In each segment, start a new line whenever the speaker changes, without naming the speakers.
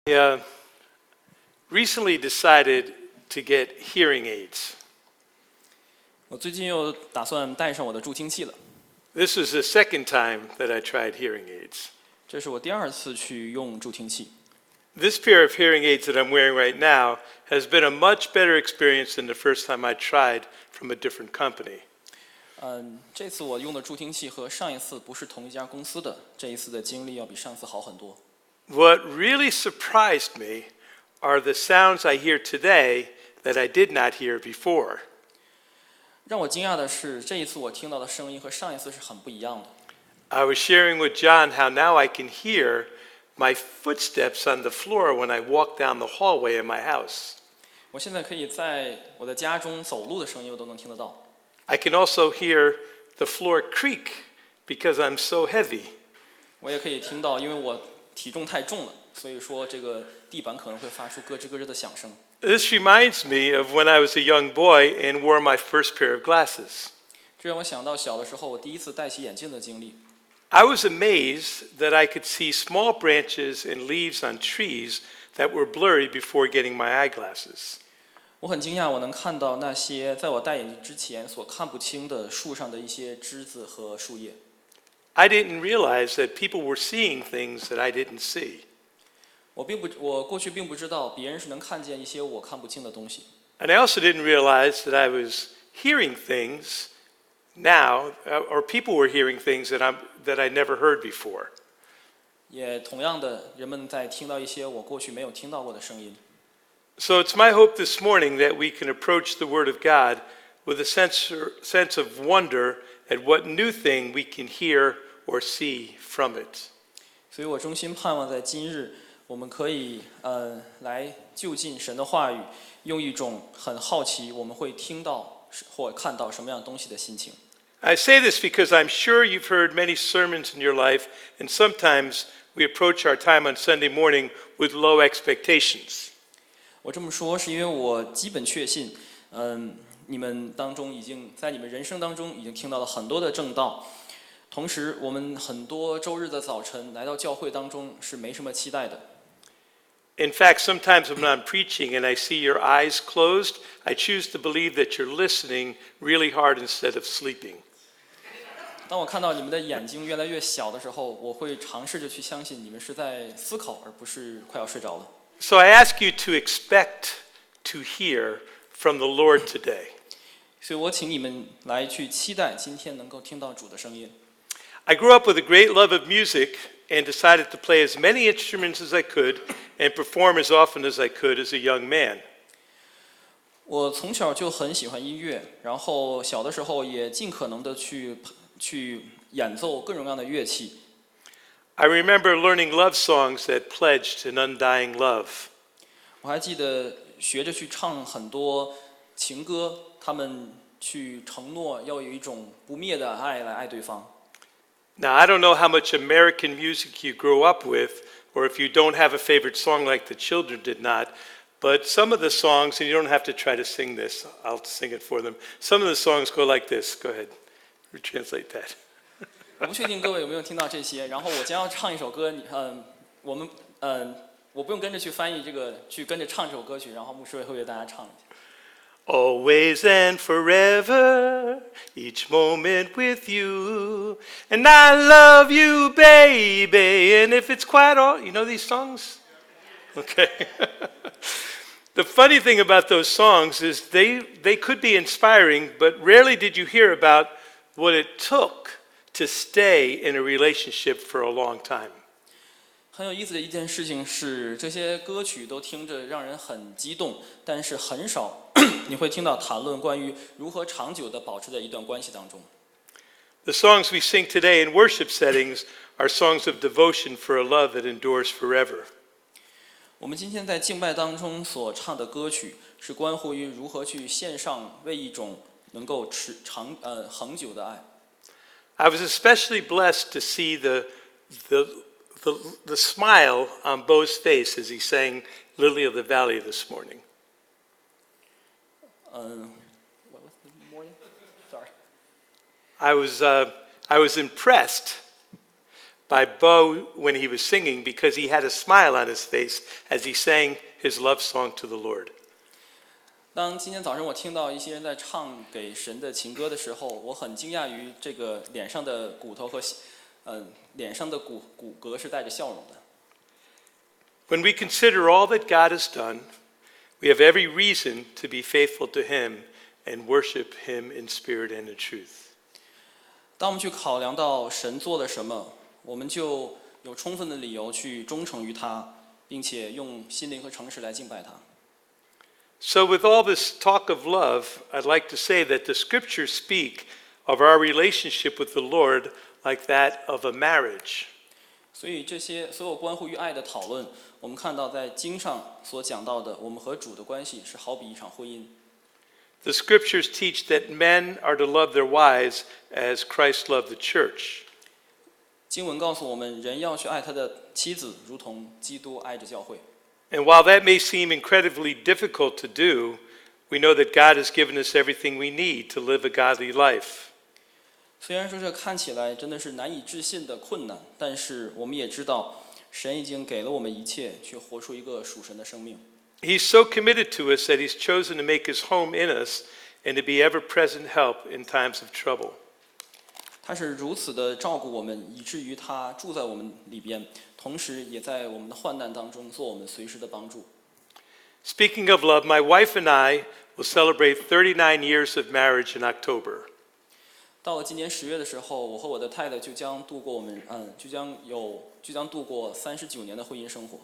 I recently decided to get hearing aids.
我最近又打算带上我的助听器了。
This was the second time that I tried hearing aids.
这是我第二次去用助听器。
This pair of hearing aids that I'm wearing right now has been a much better experience than the first time I tried from a different company.
这次我用的助听器和上一次不是同一家公司的，这一次的经历要比上次好很多。
What really surprised me are the sounds I hear today that I did not hear before.
让我惊讶的是，这一次我听到的声音和上一次是很不一样的。
I was sharing with John how now I can hear my footsteps on the floor when I walk down the hallway in my house.
我现在可以在我的家中走路的声音，我都能听得到。
I can also hear the floor creak because I'm so heavy.
我也可以听到，因为我体重太重了，所以说这个地板可能会发出咯吱咯吱的响声。
This reminds me of when I was a young boy and wore my first pair of glasses.
这让我想到小的时候我第一次戴起眼镜的经历。
I was amazed that I could see small branches and leaves on trees that were blurry before getting my eyeglasses.
我很惊讶，我能看到那些在我戴眼镜之前所看不清的树上的一些枝子和树叶。
I didn't realize that people were seeing things that I didn't see.
我过去并不知道别人是能看见一些我看不清的东西。
And I also didn't realize that I was hearing things now, or people were hearing things that I never heard before.
也同样的，人们在听到一些我过去没有听到过的声音。
So it's my hope this morning that we can approach the Word of God with a sense of wonder at what new thing we can hear or see from it.
所以我衷心盼望在今日，我们可以来就近神的话语，用一种很好奇我们会听到或看到什么样的东西的心情。
I say this because I'm sure you've heard many sermons in your life, and sometimes we approach our time on Sunday morning with low expectations.
我这么说是因为我基本确信，你们当中在你们人生当中已经听到了很多的正道，同时我们很多周日的早晨来到教会当中是没什么期待的。
In fact, sometimes when I'm preaching and I see your eyes closed, I choose to believe that you're listening really hard instead of sleeping.
当我看到你们的眼睛越来越小的时候，我会尝试着去相信你们是在思考，而不是快要睡着了。
So I ask you to expect to hear from the Lord today.
所以我请你们来去期待今天能够听到主的声音。
I grew up with a great love of music and decided to play as many instruments as I could and perform as often as I could as a young man.
我从小就很喜欢音乐，然后小的时候也尽可能的去演奏各种各样的乐器。
I remember learning love songs that pledged an undying love.
我还记得学着去唱很多情歌，他们去承诺要有一种不灭的爱来爱对方。
Now, I don't know how much American music you grew up with, or if you don't have a favorite song like the children did not, but some of the songs, and you don't have to try to sing this, I'll sing it for them. Some of the songs go like this. Go ahead, translate that.
我不确定各位有没有听到这些，然后我将要唱一首歌，我不用跟着去翻译这个，去跟着唱这首歌曲，然后牧师会为大家唱一下。
Always and forever, each moment with you. And I love you, baby. And if it's quiet, you know these songs? Okay. The funny thing about those songs is they could be inspiring, but rarely did you hear about what it took to stay in a relationship for a long time.
很有意思的一件事情是，这些歌曲都听着让人很激动，但是很少你会听到谈论关于如何长久地保持在一段关系当中。
The songs we sing today in worship settings are songs of devotion for a love that endures forever.
我们今天在敬拜当中所唱的歌曲，是关乎于如何去献上为一种能够恒久的爱。
I was especially blessed to see the smile on Bo's face as he sang Lily of the Valley this morning.
What was the morning? Sorry.
I was impressed by Bo when he was singing because he had a smile on his face as he sang his love song to the Lord.
当今天早上我听到一些人在唱给神的情歌的时候，我很惊讶于这个脸上的骨头和脸上的骨骼是带着笑容的。
When we consider all that God has done, we have every reason to be faithful to him and worship him in spirit and in truth.
当我们去考量到神做了什么，我们就有充分的理由去忠诚于他，并且用心灵和诚实来敬拜他。
So with all this talk of love, I'd like to say that the scriptures speak of our relationship with the Lord like that of a marriage.
所以这些所有关乎于爱的讨论，我们看到在经上所讲到的，我们和主的关系是好比一场婚姻。
The scriptures teach that men are to love their wives as Christ loved the church.
经文告诉我们，人要去爱他的妻子，如同基督爱着教会。
And while that may seem incredibly difficult to do, we know that God has given us everything we need to live a godly life.
虽然说这看起来真的是难以置信的困难，但是我们也知道，神已经给了我们一切，去活出一个属神的生命。
He's so committed to us that he's chosen to make his home in us and to be ever-present help in times of trouble.
他是如此的照顾我们，以至于他住在我们里边，同时也在我们的患难当中做我们随时的帮助。
Speaking of love, my wife and I will celebrate 39 years of marriage in October.
到了今年10月的时候，我和我的太太就将度过39年的婚姻生活。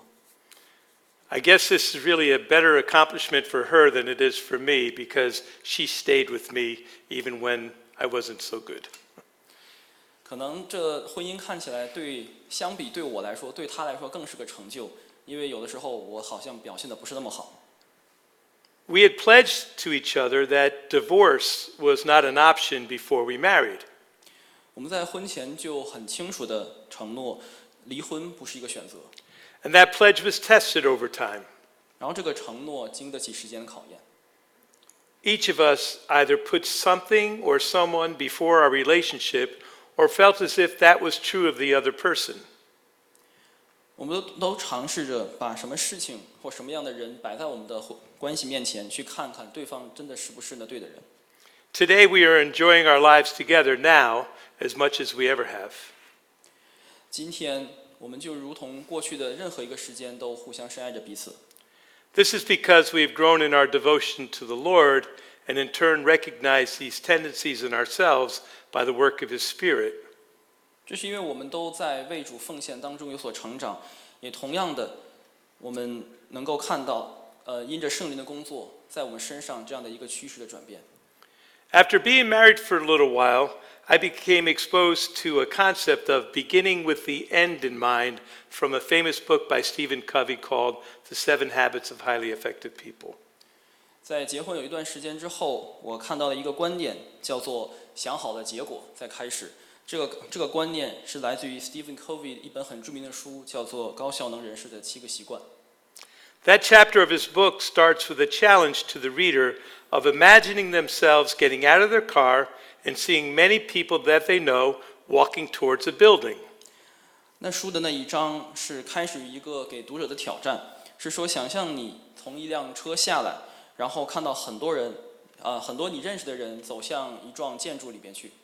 I guess this is really a better accomplishment for her than it is for me because she stayed with me even when I wasn't so good.
可能这婚姻看起来相比对我来说，对他来说更是个成就，因为有的时候我好像表现得不是那么好。
We had pledged to each other that divorce was not an option before we married.
我们在婚前就很清楚地承诺，离婚不是一个选择。
And that pledge was tested over time.
然后这个承诺经得起时间的考验。
Each of us either put something or someone before our relationship or felt as if that was true of the other person.
我们都尝试着把什么事情或什么样的人摆在我们的关系面前，去看看对方真的是不是那对的人。
Today we are enjoying our lives together now as much as we ever have.
今天我们就如同过去的任何一个时间都互相深爱着彼此。
This is because we have grown in our devotion to the Lord and in turn recognize these tendencies in ourselves by the work of His Spirit.
这是因为我们都在为主奉献当中有所成长，也同样的，我们能够看到，因着圣灵的工作，在我们身上这样的一个趋势的转变。
After being married for a little while, I became exposed to a concept of beginning with the end in mind from a famous book by Stephen Covey called The 7 Habits of Highly Effective People.
在结婚有一段时间之后，我看到了一个观点，叫做“想好的结果再开始”。这个观念是来自于 Stephen Covey 一本很著名的书，叫做《高效能人士的7个习惯》。
That chapter of his book starts with a challenge to the reader of imagining themselves getting out of their car and seeing many people that they know walking towards a building.
那书的那一章是开始一个给读者的挑战，是说想象你从一辆车下来，然后看到很多人，很多你认识的人走向一幢建筑里边去。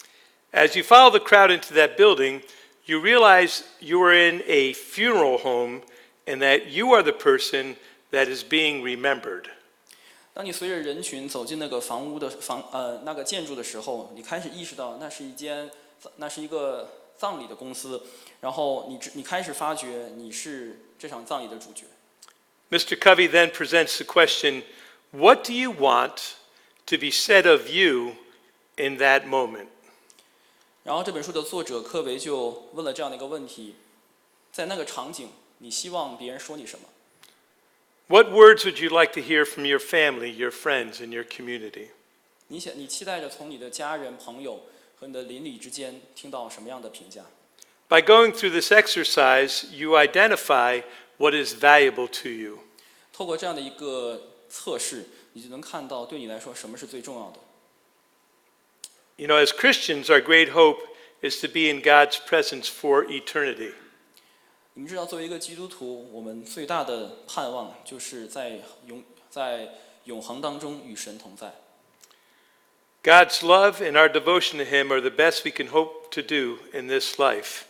As you follow the crowd into that building, you realize you are in a funeral home and that you are the person that is being remembered.
当你随着人群走进那个那个建筑的时候，你开始意识到那是一个葬礼的公司，然后你开始发觉你是这场葬礼的主角。
Mr. Covey then presents the question, what do you want to be said of you in that moment?
然后这本书的作者科维就问了这样的一个问题：在那个场景，你希望别人说你什么？
What words would you like to hear from your family, your friends, and your community?
你期待着从你的家人、朋友和你的邻里之间听到什么样的评价？
By going through this exercise, you identify what is valuable to you.
透过这样的一个测试，你就能看到对你来说什么是最重要的。
You know, as Christians, our great hope is to be in God's presence for eternity.
你们知道，作为一个基督徒，我们最大的盼望就是在永恒当中与神同在。
God's love and our devotion to Him are the best we can hope to do in this life.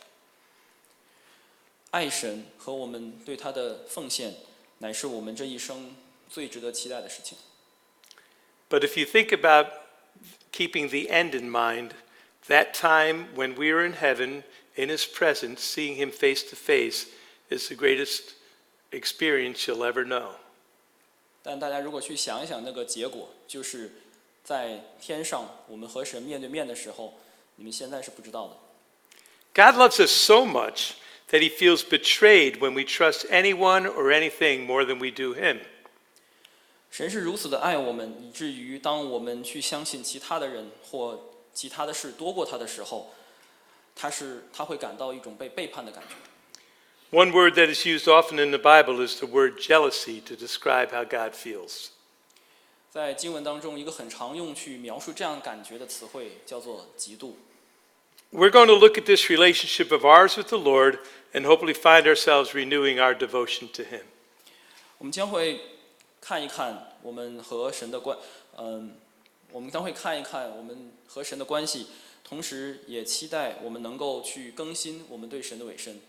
爱神和我们对他的奉献，乃是我们这一生最值得期待的事情。
But if you think about keeping the end in mind, that time when we are in heaven, in His presence, seeing Him face to face, is the greatest experience you'll ever know.
但大家如果去想一想那个结果，就是在天上我们和神面对面的时候，你们现在是不知道的。
God loves us so much that He feels betrayed when we trust anyone or anything more than we do Him.
神是如此的爱我们，以至于当我们去相信其他的人或其他的事多过他的时候，他会感到一种被背叛的感觉。
One word that is used often in the Bible is the word jealousy to describe how God feels.
在经文当中，一个很常用去描述这样感觉的词汇叫做嫉妒。
We're going to look at this relationship of ours with the Lord and hopefully find ourselves renewing our devotion to Him.
我们将会看一看我们和神的我们将会看一看我们和神的关系，同时也期待我们能够去更新我们对神的委身。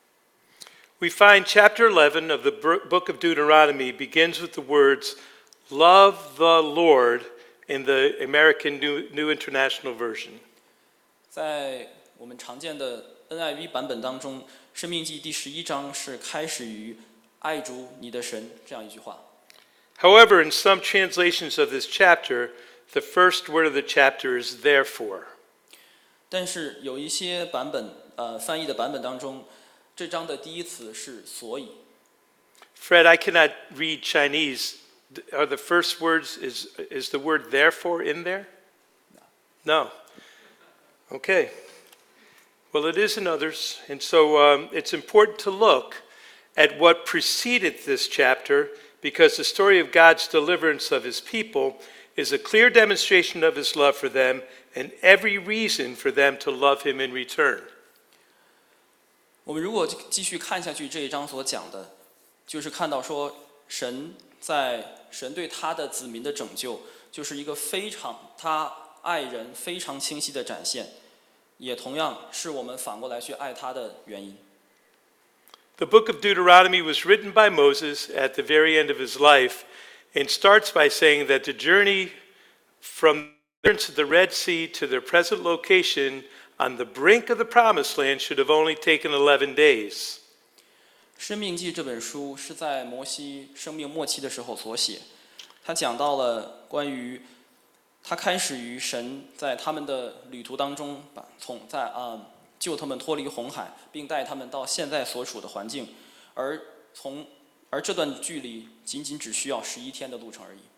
We find chapter 11 of the book of Deuteronomy begins with the words, "Love the Lord" in the American New International Version.
在我们常见的 NIV 版本当中，《申命记》第11章是开始于“爱主你的神”这样一句话。
However, in some translations of this chapter, the first word of the chapter is "therefore."
但是有一些版本翻译的版本当中，这章的第一词是“所以”。
Fred, I cannot read Chinese. Are the first words, is the word "therefore" in there? No. Okay. Well, it is in others. And so it's important to look at what preceded this chapter because the story of God's deliverance of His people is a clear demonstration of His love for them and every reason for them to love Him in return.
我们如果继续看下去，这一章所讲的，就是看到说神对他的子民的拯救，就是一个他爱人非常清晰的展现，也同样是我们反过来去爱他的原因。
The book of Deuteronomy was written by Moses at the very end of his life and starts by saying that the journey from the Red Sea to their present location on the brink of the Promised Land should have only taken 11 days.
申命记这本书是在摩西生命末期的时候所写，他讲到了关于他开始于神在他们的旅途当中，救他们脱离红海，并带他们到现在所处的环境，而这段距离仅只需要11天的路程而已。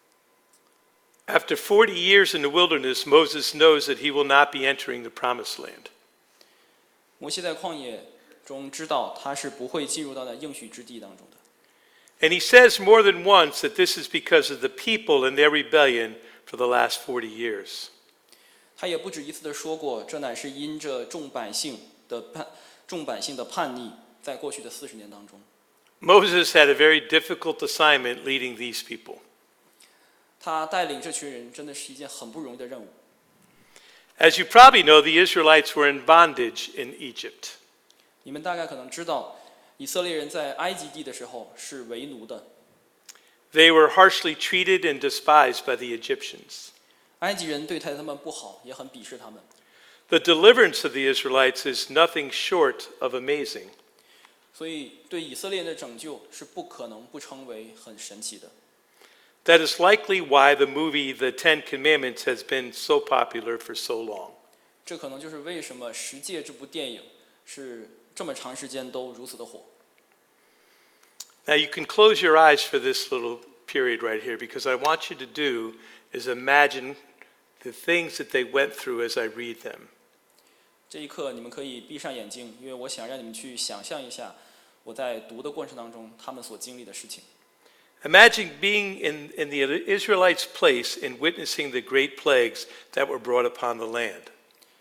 After 40 years in the wilderness, Moses knows that he will not be entering the Promised Land.
摩西在旷野中知道他是不会进入到那应许之地当中的。
And he says more than once that this is because of the people and their rebellion for the last 40 years.
他也不止一次的说过，这乃是因着众百姓的叛逆，在过去的40年当中。
Moses had a very difficult assignment leading these people.
他带领这群人真的是一件很不容易的任务。
As you probably know, the Israelites were in bondage in Egypt.
你们大概可能知道，以色列人在埃及地的时候是为奴的。
They were harshly treated and despised by the Egyptians.
埃及人对待他们不好，也很鄙视他们。
The deliverance of the Israelites is nothing short of amazing.
所以，对以色列人的拯救是不可能不称为很神奇的。
That is likely why the movie The Ten Commandments has been so popular for so long.
这可能就是为什么《十诫》这部电影是这么长时间都如此的火。
Now you can close your eyes for this little period right here because I want you to do is imagine the things that they went through as I read them.
这一刻你们可以闭上眼睛，因为我想让你们去想象一下我在读的过程当中他们所经历的事情。
Imagine being in the Israelites' place and witnessing the great plagues that were brought upon the land.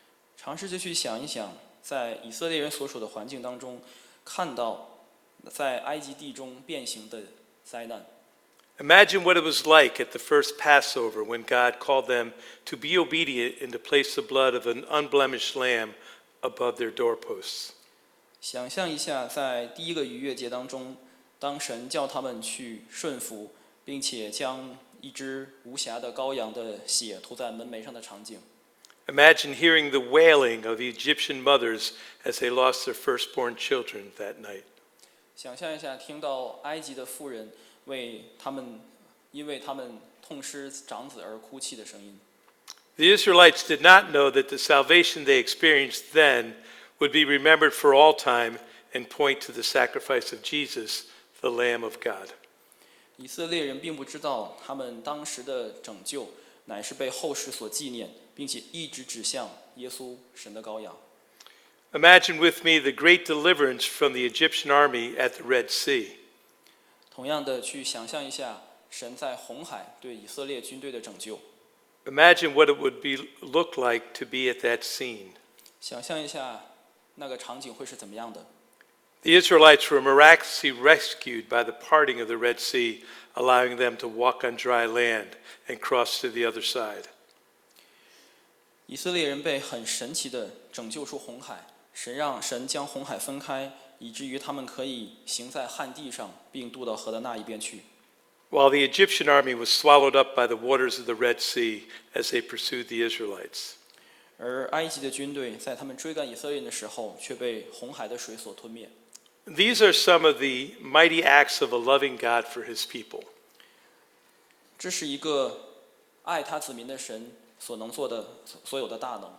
尝试着去想一想，在以色列人所处的环境当中，看到在埃及地中变形的灾难。
Imagine what it was like at the first Passover when God called them to be obedient and to place the blood of an unblemished lamb above their doorposts.
想象一下，在第一个逾越节当中，当神叫他们去顺服，并且将一只无瑕的羔羊的血涂在门楣上的场景。
Imagine hearing the wailing of the Egyptian mothers as they lost their firstborn children that night.
想象一下，听到埃及的妇人因为他们痛失长子而哭泣的声音。
The Israelites did not know that the salvation they experienced then would be remembered for all time and point to the sacrifice of Jesus, the Lamb of God.
以色列人并不知道，他们当时的拯救乃是被后世所纪念，并且一直指向耶稣，神的羔羊。
Imagine with me the great deliverance from the Egyptian army at the Red Sea.
同样的，去想象一下神在红海对以色列军队的拯救。
Imagine what it would look like to be at that scene.
想象一下那个场景会是怎么样的。
The Israelites were miraculously rescued by the parting of the Red Sea, allowing them to walk on dry land and cross to the other side.
以色列人被很神奇的拯救出红海，神将红海分开，以至于他们可以行在旱地上，并渡到河的那一边去。
While the Egyptian army was swallowed up by the waters of the Red Sea as they pursued the Israelites.
而埃及的军队在他们追赶以色列人的时候，却被红海的水所吞灭。
These are some of the mighty acts of a loving God for his people.
这是一个爱他子民的神所能做的所有的大能。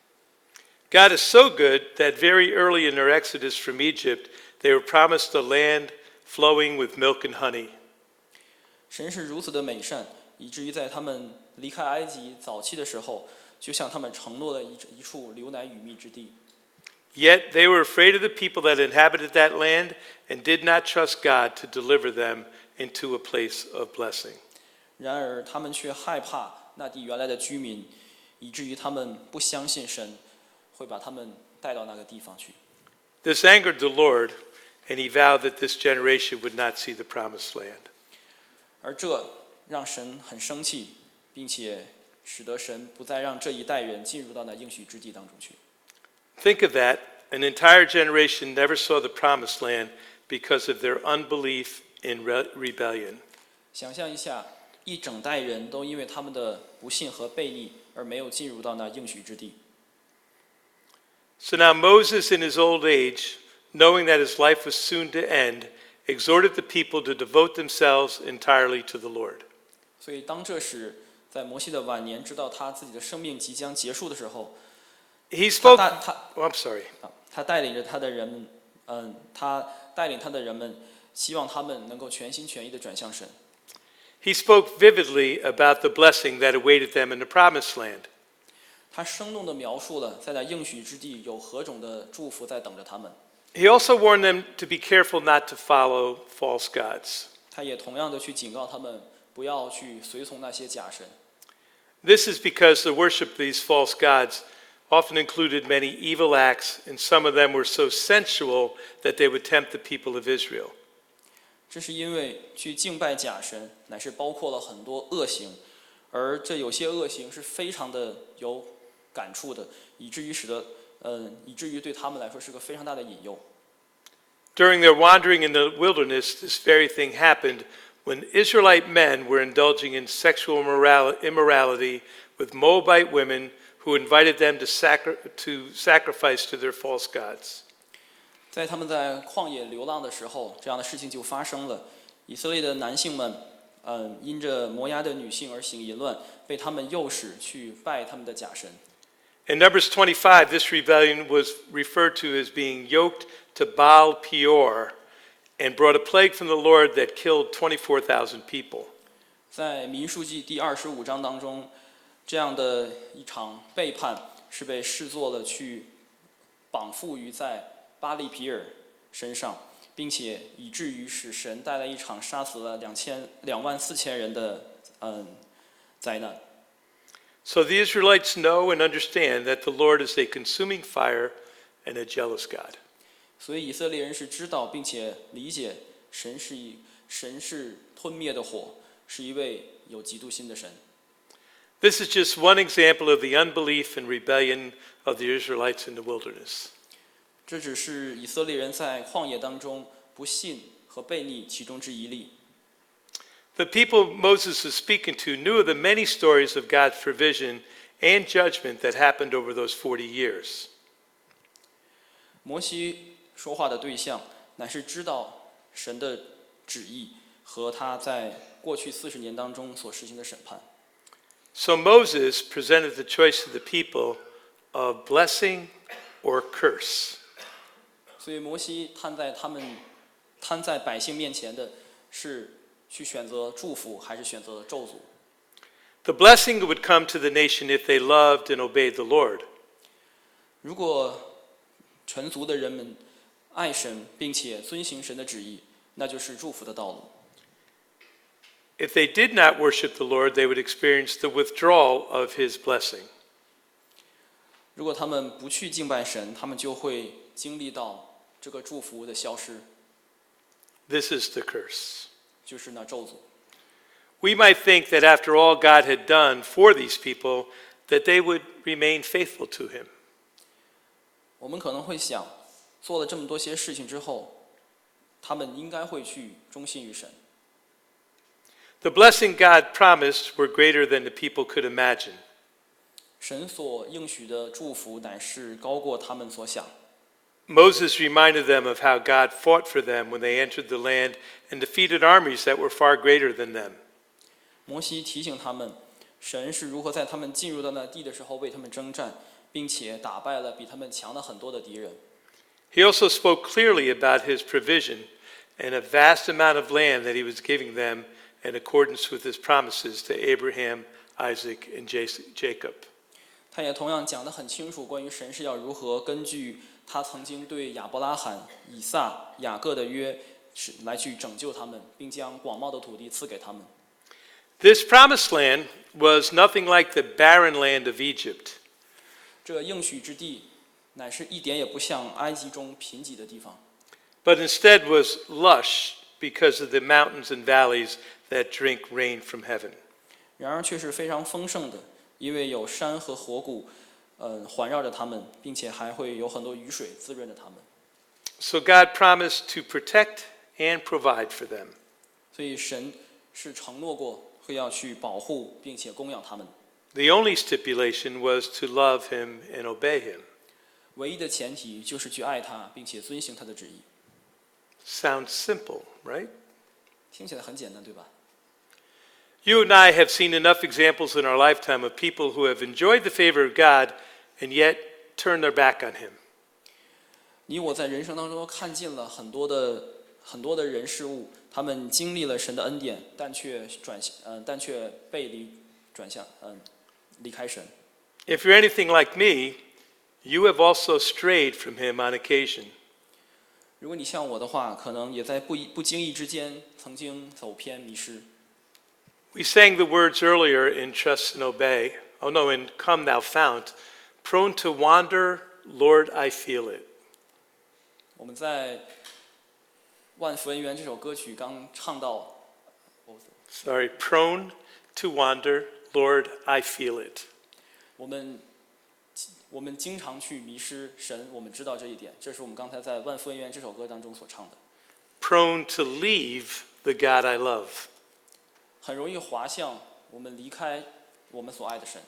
God is so good that very early in their exodus from Egypt, they were promised a land flowing with milk and honey.
神是如此的美善，以至于在他们离开埃及早期的时候，就向他们承诺了一处流奶与蜜之地。
Yet they were afraid of the people that inhabited that land and did not trust God to deliver them into a place of blessing.
然而他们却害怕那地原来的居民，以至于他们不相信神会把他们带到那个地方去。
This angered the Lord, and he vowed that this generation would not see the promised land.
而这让神很生气，并且使得神不再让这一代人进入到那应许之地当中去。
Think of that. An entire generation never saw the promised land because of their unbelief in rebellion.
想象一下，一整代人都因为他们的不信和悖逆而没有进入到那应许之地。
So now Moses, in his old age, knowing that his life was soon to end, exhorted the people to devote themselves entirely to the Lord.
所以当这时，在摩西的晚年，知道他自己的生命即将结束的时候，
He spoke.
他
Oh, I'm sorry.
他带领着他的人们，他带领他的人们，希望他们能够全心全意地转向神。
He spoke vividly about the blessing that awaited them in the promised land.
他生动地描述了在那应许之地有何种的祝福在等着他们。
He also warned them to be careful not to follow false gods.
他也同样的去警告他们，不要去随从那些假神。
This is because the worship of these false gods often included many evil acts, and some of them were so sensual that they would tempt the people of Israel.
这是因为去敬拜假神，乃是包括了很多恶行，而这有些恶行是非常的有感触的，以至于对他们来说是个非常大的引诱。
During their wandering in the wilderness, this very thing happened when Israelite men were indulging in sexual immorality with Moabite women who invited them to sacrifice to their false gods.
在他们在旷野流浪的时候，这样的事情就发生了。以色列的男性们，因着摩押的女性而行淫乱，被他们诱使去拜他们的假神。
In Numbers 25, this rebellion was referred to as being yoked to Baal Peor and brought a plague from the Lord that killed 24,000 people.
在民数记第25章当中，这样的一场背叛是被视作了去绑缚于在巴利皮尔身上，并且以至于使神带来一场杀死了24000人的灾难。
So the Israelites know and understand that the Lord is a consuming fire and a jealous God.
所以以色列人是知道并且理解神是吞灭的火，是一位有嫉妒心的神。
This is just one example of the unbelief and rebellion of the Israelites in the wilderness.
这只是以色列人在旷野当中不信和悖逆其中之一例。
The people Moses is speaking to knew of the many stories of God's provision and judgment that happened over those 40 years.
摩西说话的对象乃是知道神的旨意和他在过去40年当中所实行的审判。
So Moses presented the choice to the people of blessing or curse.
所以摩西摊在百姓面前的是去选择祝福还是选择咒诅。
The blessing would come to the nation if they loved and obeyed the Lord.
如果全族的人们爱神并且遵行神的旨意，那就是祝福的道路。
If they did not worship the Lord, they would experience the withdrawal of his blessing.
如果他们不去敬拜神，他们就会经历到这个祝福的消失。
This is the curse.
就是那咒诅。
We might think that after all God had done for these people, that they would remain faithful to him.
我们可能会想，做了这么多些事情之后，他们应该会去忠心于神。
The blessing God promised were greater than the people could imagine.
神所应许的祝福乃是高过他们所想。
Moses reminded them of how God fought for them when they entered the land and defeated armies that were far greater than them.
摩西提醒他们，神是如何在他们进入到那地的时候为他们征战，并且打败了比他们强的很多的敌人。
He also spoke clearly about his provision and a vast amount of land that he was giving them in accordance with his promises to Abraham, Isaac, and Jacob.
他也同样讲得很清楚，关于神是要如何根据他曾经对亚伯拉罕、以撒、雅各的约，来去拯救他们，并将广袤的土地赐给他们。
This promised land was nothing like the barren land of Egypt.
这应许之地，乃是一点也不像埃及中贫瘠的地方，
but instead was lush because of the mountains and valleys that drink rain from heaven.
然而却是非常丰盛的，因为有山和河谷，环绕着他们，并且还会有很多雨水滋润着他们。
So God promised to protect and provide for them.
所以神是承诺过会要去保护并且供养他们。
The only stipulation was to love him and obey him.
唯一的前提就是去爱他，并且遵行他的旨意。
Sounds simple, right?
听起来很简单，对吧？
You and I have seen enough examples in our lifetime of people who have enjoyed the favor of God and yet turned their back on him.
你我在人生当中都看见了很多的人事物，他们经历了神的恩典，但却背离转向离开神。
If you're anything like me, you have also strayed from him on occasion.
如果你像我的话，可能也在不经意之间曾经走偏迷失。
We sang the words earlier in Trust and Obey. Oh no, in Come Thou Fount. Prone to wander, Lord, I feel it.
我们在《万福恩缘》这首歌曲刚唱到，
Sorry, prone to wander, Lord, I feel it.
我们经常去迷失神，我们知道这一点，这是我们刚才在《万福恩缘》这首歌当中所唱的。
Prone to leave the God I love.
很容易滑向我们离开我们所爱的神。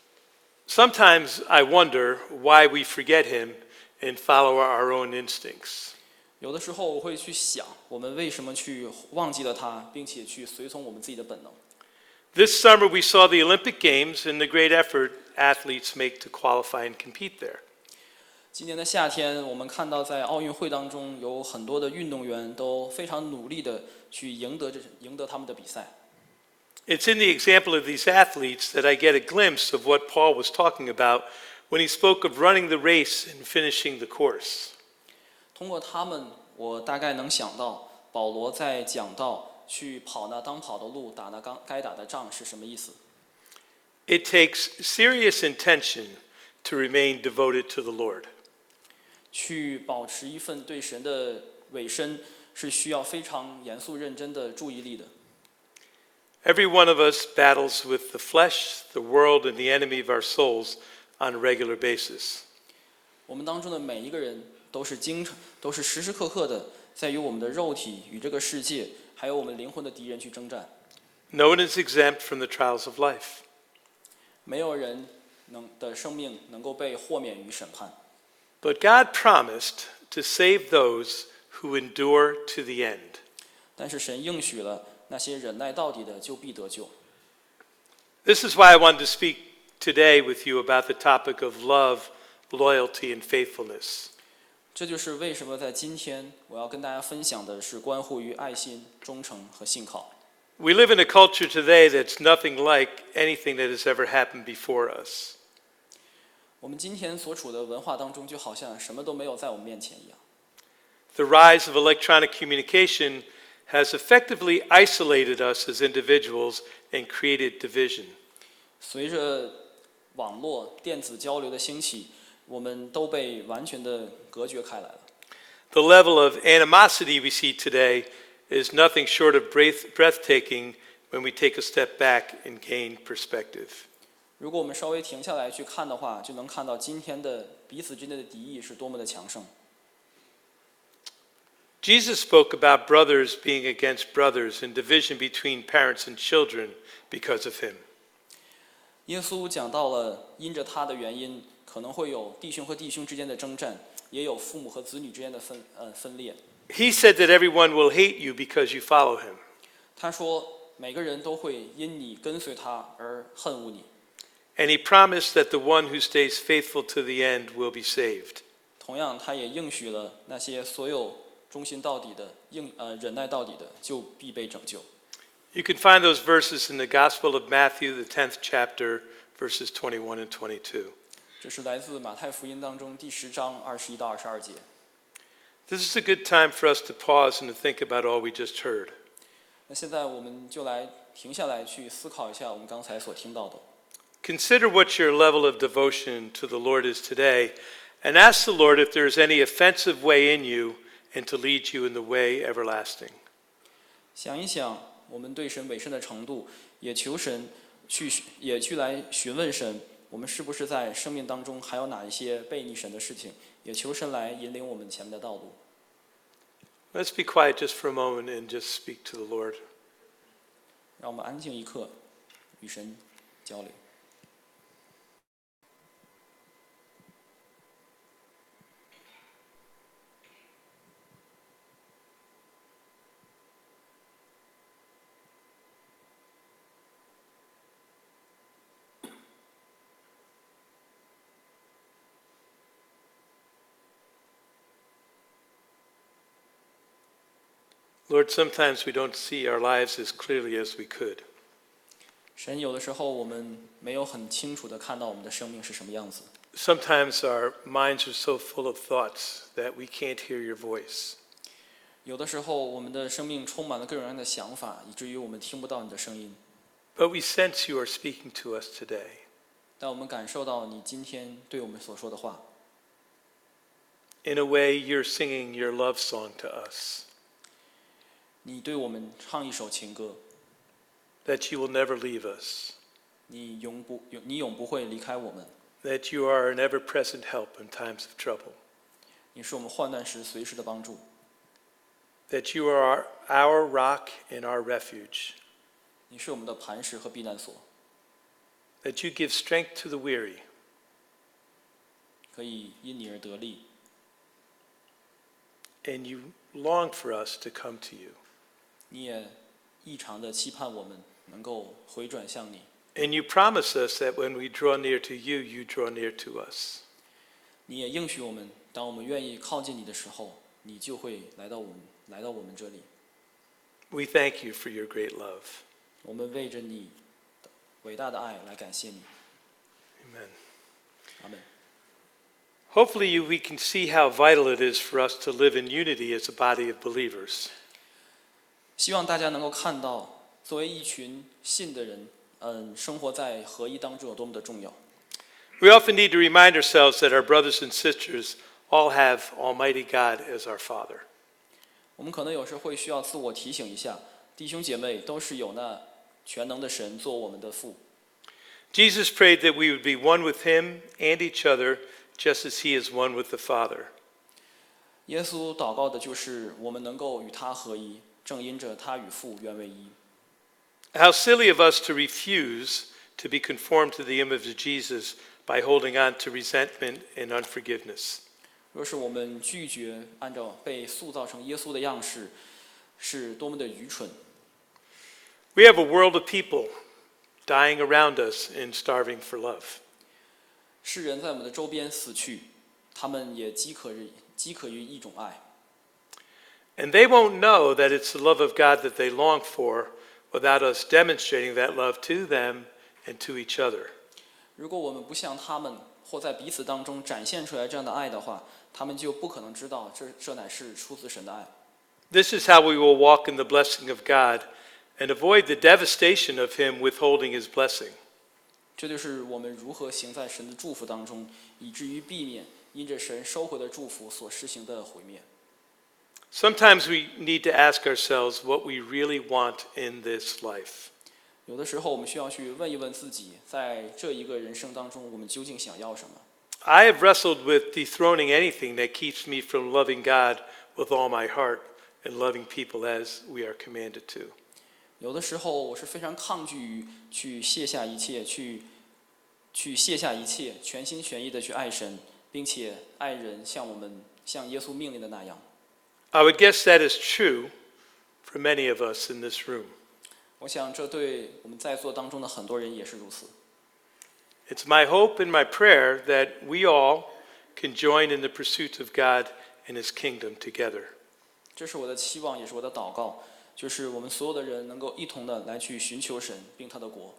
Sometimes I wonder why we forget him and follow our own instincts.
有的时候我会去想，我们为什么去忘记了他，并且去随从我们自己的本能。
This summer we saw the Olympic Games and the great effort athletes make to qualify and compete there.
今年的夏天，我们看到在奥运会当中有很多的运动员都非常努力的去赢得他们的比赛。
It's in the example of these athletes that I get a glimpse of what Paul was talking about when he spoke of running the race and finishing the course.
通过他们，我大概能想到保罗在讲到去跑那当跑的路，打那该打的仗是什么意思。
It takes serious intention to remain devoted to the Lord.
去保持一份对神的委身，是需要非常严肃认真的注意力的。
Every one of us battles with the flesh, the world, and the enemy of our souls on a regular basis.
我们当中的每一个人都是时时刻刻的在与我们的肉体与这个世界，还有我们灵魂的敌人去征战。
No one is exempt from the trials of life.
没有人的生命能够被豁免于审判。
But God promised to save those who endure to the end.
但是神应许了那些忍耐到底的就必得救。
This is why I wanted to speak today with you about the topic of love, loyalty, and faithfulness.
这就是为什么在今天我要跟大家分享的是关乎于爱心、忠诚和信靠。
We live in a culture today that's nothing like anything that has ever happened before us.
我们今天所处的文化当中，就好像什么都没有在我们面前一样。
The rise of electronic communication has effectively isolated us as individuals and created division.
随着网络、电子交流的兴起，我们都被完全的隔绝开来了。
The level of animosity we see today is nothing short of breathtaking when we take a step back and gain perspective.
如果我们稍微停下来去看的话，就能看到今天的彼此之间的敌意是多么的强盛。
Jesus spoke about brothers being against brothers and division between parents and children because of him.
耶稣讲到了因着他的原因，可能会有弟兄和弟兄之间的征战，也有父母和子女之间的分裂。
He said that everyone will hate you because you follow him.
他说，每个人都会因你跟随他而恨恶你。
And he promised that the one who stays faithful to the end will be saved.
同样，他也应许了那些所有忠心到底的、忍耐到底的，就必被拯救。
You can find those verses in the Gospel of Matthew, the 10th chapter, verses 21 and 22.
这是来自马太福音当中第10章21到22节。
This is a good time for us to pause and to think about all we just heard.
那现在我们就来停下来去思考一下我们刚才所听到的。
Consider what your level of devotion to the Lord is today, and ask the Lord if there is any offensive way in you and to lead you in the way everlasting.
想一想我们对神委身的程度，也求神去来询问神，我们是不是在生命当中还有哪一些背逆神的事情，也求神来引领我们前面的道路。
Let's be quiet just for a moment and just speak to the Lord.
让我们安静一刻，与神交流。
Lord, sometimes we don't see our lives as clearly as we could.
神有的时候我们没有很清楚地看到我们的生命是什么样子。
Sometimes our minds are so full of thoughts that we can't hear your voice.
有的时候我们的生命充满了各种各样的想法，以至于我们听不到你的声音。
But we sense you are speaking to us today.
但我们感受到你今天对我们所说的话。
In a way, you're singing your love song to us.
你对我们唱一首情歌，
That you will never leave us.
你永不会离开我们，
That you are an ever-present help in times of trouble.
你是我们患难时随时的帮助，
That you are our rock and our refuge.
你是我们的磐石和避难所，
That you give strength to the weary.
可以因你而得力，
And you long for us to come to you.
你也异常的期盼我们能够回转向你。
And you promise us that when we draw near to you, you draw near to us.
你也应许我们，当我们愿意靠近你的时候，你就会来到我们这里。
We thank you for your great love.
我们为着你的伟大的爱来感谢你。
Amen.
阿门。
Hopefully we can see how vital it is for us to live in unity as a body of believers.
希望大家能够看到，作为一群信的人， 生活在合一当中有多么的重要。
We often need to remind ourselves that our brothers and sisters all have Almighty God as our Father.
我们可能有时会需要自我提醒一下，弟兄姐妹都是有那全能的神做我们的父。
Jesus prayed that we would be one with him and each other, just as he is one with the Father.
耶稣祷告的就是我们能够与他合一，正因着他与父原为一。
How silly of us to refuse to be conformed to the image of Jesus by holding on to resentment and unforgiveness.
若是我们拒绝按照被塑造成耶稣的样式，是多么的愚蠢。
We have a world of people dying around us and starving for love.
世人在我们的周边死去，他们也饥渴于一种爱。
And they won't know that it's the love of God that they long for without us demonstrating that love to them and to each other.
如果我们不向他们或在彼此当中展现出来这样的爱的话，他们就不可能知道这乃是出自神的爱。
This is how we will walk in the blessing of God and avoid the devastation of him withholding his blessing.
这就是我们如何行在神的祝福当中，以至于避免因着神收回的祝福所施行的毁灭。
Sometimes we need to ask ourselves what we really want in this life.
有的时候，我们需要去问一问自己，在这一个人生当中，我们究竟想要什么？
I have wrestled with dethroning anything that keeps me from loving God with all my heart and loving people as we are commanded to.
有的时候，我是非常抗拒于去卸下一切，去卸下一切，全心全意的去爱神，并且爱人，像耶稣命令的那样。
I would guess that is true for many of us in this room.
我想，这对我们在座当中的很多人也是如此。
It's my hope and my prayer that we all can join in the pursuit of God and his kingdom together.
这是我的期望，也是我的祷告，就是我们所有的人能够一同的来去寻求神，并他的国。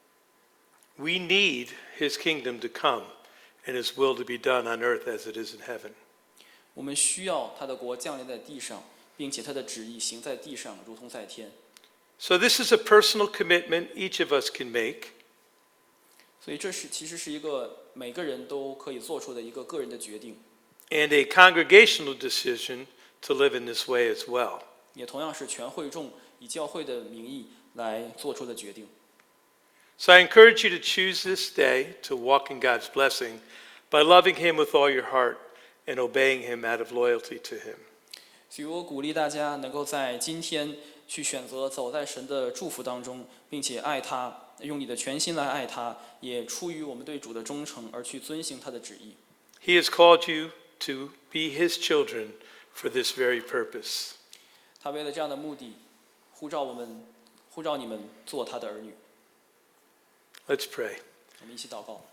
We need his kingdom to come and his will to be done on earth as it is in heaven.
我们需要他的国降临在地上，并且他的旨意行在地上，如同在天。
So this is a personal commitment each of us can make.
所以这其实是一个每个人都可以做出的一个个人的决定，
And a congregational decision to live in this way as well.
也同样是全会众以教会的名义来做出的决定。
So I encourage you to choose this day to walk in God's blessing by loving him with all your heart and obeying him out of loyalty to him.
所以我鼓励大家能够在今天去选择走在神的祝福当中，并且爱他，用你的全心来爱他，也出于我们对主的忠诚而去遵行他的旨意。
He has called you to be his children for this very purpose.
他为了这样的目的，呼召你们做他的儿女。
Let's pray.
我们一起祷告。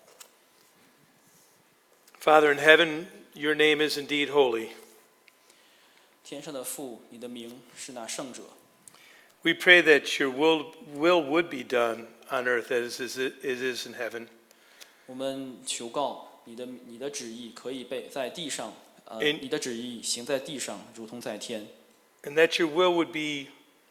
Father in heaven, your name is indeed holy.
天上的父，你的名是那圣者。
We pray that your will would be done on earth as it is in heaven.
我们求告你的旨意可以被在地上，你的旨意行在地上，如同在天。
And that your will would be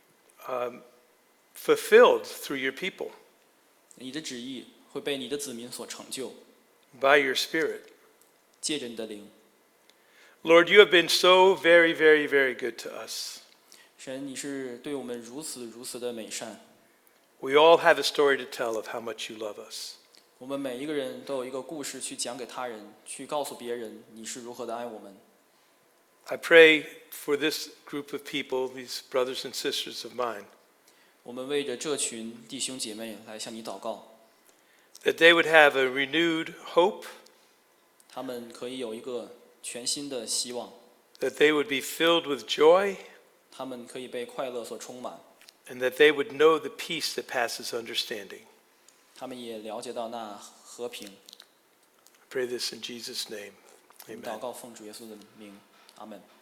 fulfilled through your people
你的旨意会被你的子民所成就，
by your Spirit.
借着你的灵。
Lord, you have been so very, very, very good to us.
神，你是对我们如此的美善。
We all have a story to tell of how much you love us.
我们每一个人都有一个故事去讲给他人，去告诉别人你是如何的爱我们。
I pray for this group of people, these brothers and sisters of mine,
我们为着这群弟兄姐妹来向你祷告，
that they would have a renewed hope,
他们可以有一个全新的希望，
that they would be filled with joy,
他们可以被快乐所充满，
and that they would know the peace that passes understanding.
他们也了解到那和平。
I pray this in Jesus' name.
我们
Amen.
祷告奉主耶稣的名，阿门。